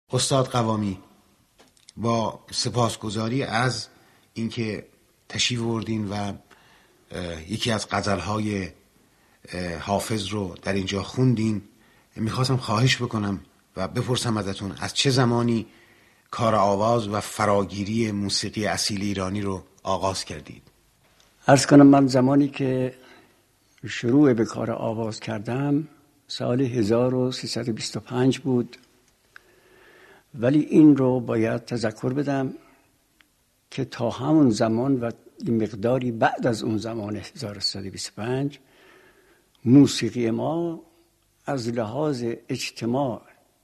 استاد قوامی، با سپاسگزاری از اینکه تشریف آوردین و یکی از غزلهای حافظ رو در اینجا خوندین، میخواستم خواهش بکنم و بپرسم ازتون از چه زمانی کار آواز و فراگیری موسیقی اصیل ایرانی رو آغاز کردید؟ عرض کنم من زمانی که شروع به کار آواز کردم سال 1325 بود، ولی این رو باید تذکر بدم که تا همون زمان و این مقداری بعد از اون زمان 1325 موسیقی ما از لحاظ اجتماع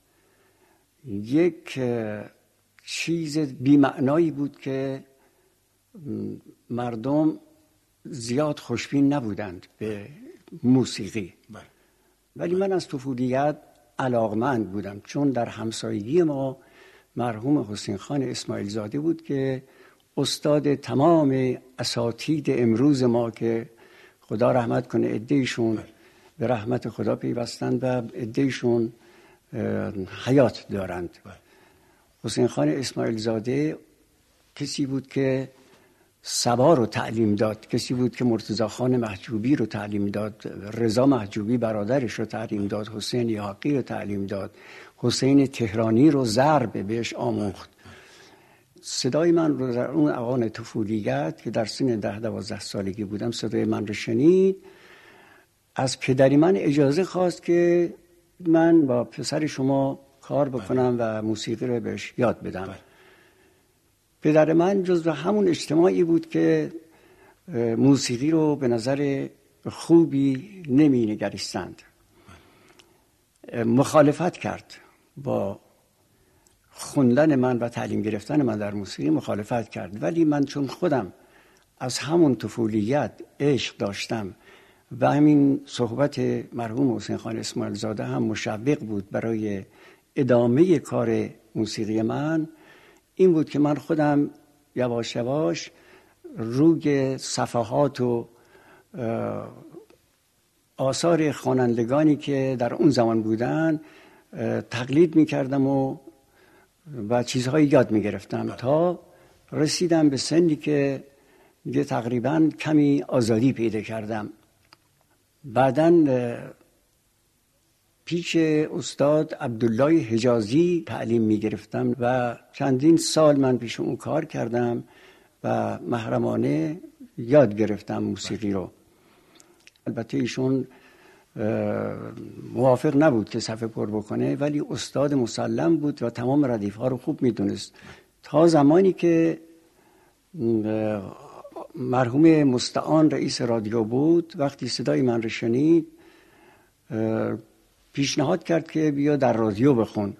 یک چیز بی‌معنایی بود که مردم زیاد خوشبین نبودند به موسیقی. ولی من از طفولیت علاقمند بودم، چون در همسایگی ما مرحوم حسین خان اسماعیل زاده بود که استاد تمام اساتید امروز ما که خدا رحمت کنه، عده‌شون به رحمت خدا پیوستند و عده‌شون حیات دارند. حسین خان اسماعیل زاده کسی بود که صبا رو تعلیم داد، کسی بود که مرتضی خان محجوبی رو تعلیم داد، رضا محجوبی برادرش رو تعلیم داد، حسین یحیی رو تعلیم داد، حسین تهرانی رو ضرب بهش آموخت. صدای من رو در اون اوان طفولیت که در سن 10-12 سالگی بودم صدای من رو شنید، از پدری من اجازه خواست که من با پسر شما کار بکنم و موسیقی رو بهش یاد بدم. پدر من جزو همون اجتماعی بود که موسیقی رو به نظر خوبی نمی نگریستند. مخالفت کرد با خوندن من و تعلیم گرفتن من در موسیقی، مخالفت کرد. ولی من چون خودم از همون طفولیت عشق داشتم و همین صحبت مرحوم حسین خان اسماعیل زاده هم مشوق بود برای ادامه کار موسیقی من، این بود که من خودم یواش یواش روی صفحات و آثار خوانندگانی که در اون زمان بودن تقلید می‌کردم و چیزهایی یاد می‌گرفتم تا رسیدم به سنی که دیگه تقریباً کمی آزادی پیدا کردم. بعداً پیش استاد عبدالله حجازی تعلیم می‌گرفتم و چندین سال من پیش اون کار کردم و محرمانه یاد گرفتم موسیقی رو. البته ایشون موافق نبود که صفحه پر بکنه، ولی استاد مسلم بود و تمام ردیف‌ها رو خوب می‌دونست. تا زمانی که مرحوم مستعان رئیس رادیو بود، وقتی صدای من رو شنید پیشنهاد کرد که بیا در رادیو بخون.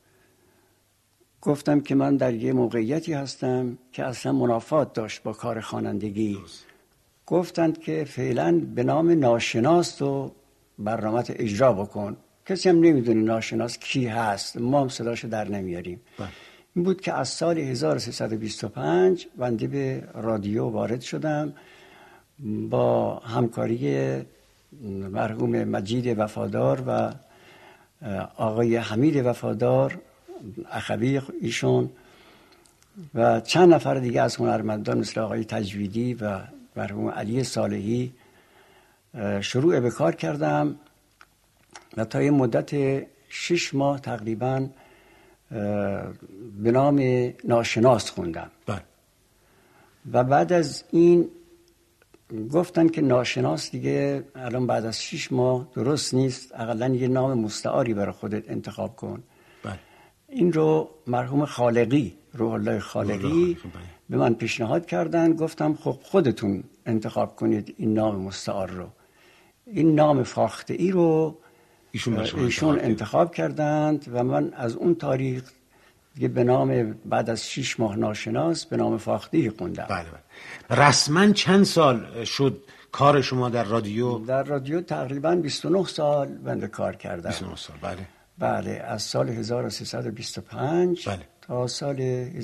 گفتم که من در یه موقعیتی هستم که اصلا منافات داشت با کار خوانندگی. گفتند که فعلا به نام ناشناس تو برنامه‌ت اجرا بکن. کسی هم نمیدونه ناشناس کی هست، ما هم صداشو در نمیاریم. این بود که از سال 1325 بنده به رادیو وارد شدم با همکاری مرحوم مجید وفادار و آقای حمید وفادار اخوی ایشون و چند نفر دیگه از هنرمندان مثل آقای تجویدی و مرحوم علی صالحی شروع به کار کردم و تا یه مدت 6 ماه تقریباً به نام ناشناس خوندم. و بعد از این گفتن که ناشناس دیگه الان بعد از 6 ماه درست نیست، اقلا یه نام مستعاری برای خودت انتخاب کن. این رو مرحوم خالقی، روح الله خالقی به من پیشنهاد کردن. گفتم خب خودتون انتخاب کنید این نام مستعار رو. این نام فاخته ای رو ایشون انتخاب کردند و من از اون تاریخ دیگه به نام بعد از 6 ماه ناشناس به نام فاخته خوندم. بله. رسما چند سال شد کار شما در رادیو؟ در رادیو تقریبا 29 سال بنده کار کردم. 29 سال. بله، از سال 1325 تا سال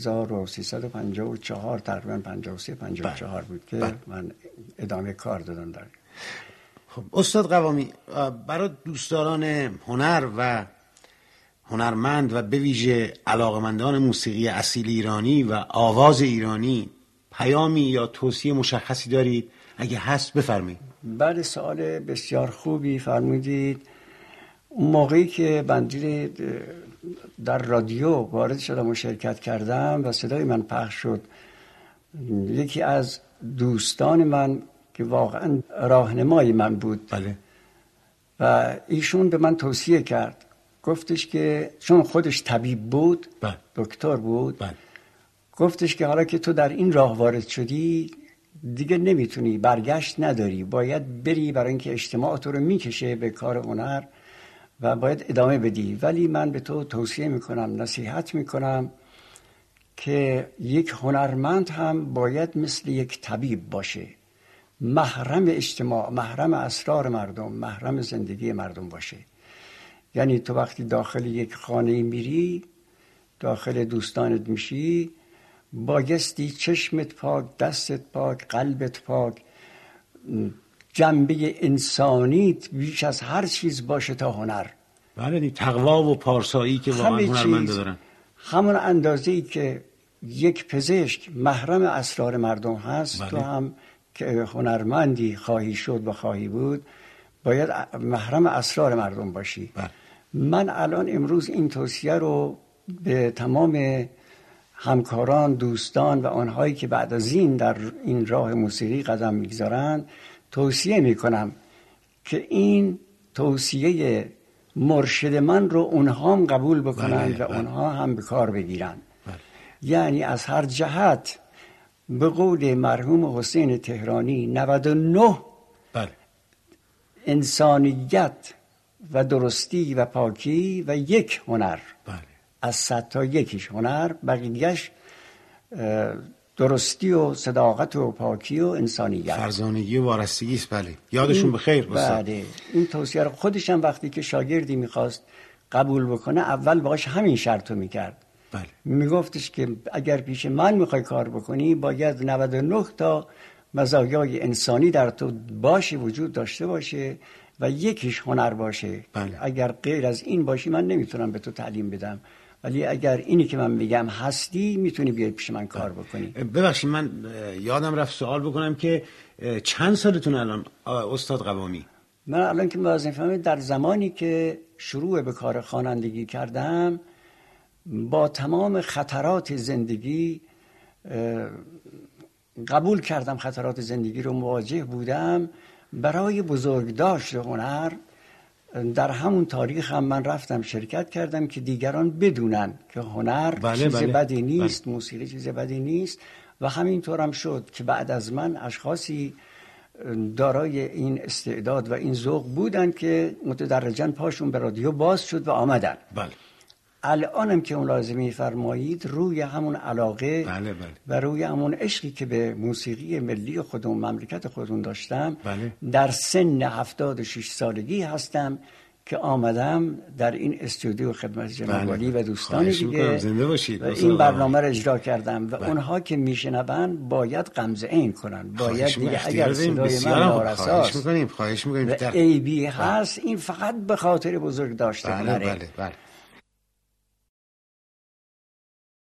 1354 تقریبا 53-54 بود که من ادامه کار دادم در. خب استاد قوامی، برای دوستداران هنر و هنرمند و به ویژه علاقمندان موسیقی اصیل ایرانی و آواز ایرانی پیامی یا توصیه مشخصی دارید؟ اگه هست بفرمایید. بعد سوال بسیار خوبی فرمودید. اون موقعی که بندی در رادیو وارد شدم و شرکت کردم و صدای من پخش شد، یکی از دوستان من که واقعا راهنمای من بود، بله، و ایشون به من توصیه کرد، گفتش که چون خودش طبیب بود، بله، دکتر بود، بله، گفتش که حالا که تو در این راه وارد شدی دیگه نمیتونی، برگشت نداری، باید بری، برای اینکه اجتماع تو رو میکشه به کار هنر و باید ادامه بدی. ولی من به تو توصیه میکنم، نصیحت میکنم که یک هنرمند هم باید مثل یک طبیب باشه، محرم اجتماع، محرم اسرار مردم، محرم زندگی مردم باشه. یعنی تو وقتی داخل یک خانه میری، داخل دوستانت میشی، بایستی چشمت پاک، دستت پاک، قلبت پاک، جنبه انسانیت بیش از هر چیز باشه تا هنر. بله، تقوا و پارسایی که واقعا هنرمندا دارن. همون اندازه‌ای که یک پزشک محرم اسرار مردم هست، بله. تو هم که هنرمندی خواهی شد و خواهی بود باید محرم اسرار مردم باشی. بله. من الان امروز این توصیه رو به تمام همکاران، دوستان و آنهایی که بعد از این در این راه موسیقی قدم میگذارن توصیه میکنم که این توصیه مرشد من رو اونها هم قبول بکنن و اونها هم به کار بگیرن. یعنی از هر جهت به قول مرحوم حسین تهرانی 99 انسانیت و درستی و پاکی و یک هنر. از 100 تا یکیش هنر، بقیه‌اش درستی و صداقت و پاکی و انسانیت، فرزانگی و وارستگی است. بله، یادشون بخیر. بله، این توصیه رو خودش هم وقتی که شاگردی میخواست قبول بکنه اول باش همین شرطو میکرد. بله. میگفتش که اگر پیش من میخوای کار بکنی باید 99 تا مزایای انسانی در تو باشه، وجود داشته باشه و یکیش هنر باشه. بله. اگر غیر از این باشی من نمیتونم به تو تعلیم بدم، ولی اگر اینی که من میگم هستی میتونی بیای پیش من کار بکنی. ببخشید من یادم رفت سوال بکنم که چند سالتون الان استاد قوامی؟ من الان که وظیفه‌م در زمانی که شروع به کار خوانندگی کردم با تمام خطرات زندگی قبول کردم، خطرات زندگی رو مواجه بودم. برای بزرگداشت هنر در همون تاریخ هم من رفتم شرکت کردم که دیگران بدونن که هنر چیز بدی نیست، موسیقی چیز بدی نیست. و همینطور هم شد که بعد از من اشخاصی دارای این استعداد و این ذوق بودن که متدرجاً پاشون به رادیو باز شد و آمدن. بله. الانم که ملاحظه فرمایید روی همون علاقه و روی همون عشقی که به موسیقی ملی خودمون، مملکت خودمون داشتم، در سن 76 سالگی هستم که آمدم در این استودیو خدمت جناب والی و دوستان دیگه و این برنامه رو اجرا کردم و اونها که میشنون باید غمزه این کنن، باید دیگه اگر صدای من نارساست خواهش میکنیم و عیبی هست این فقط به خاطر بزرگ داشته هنره.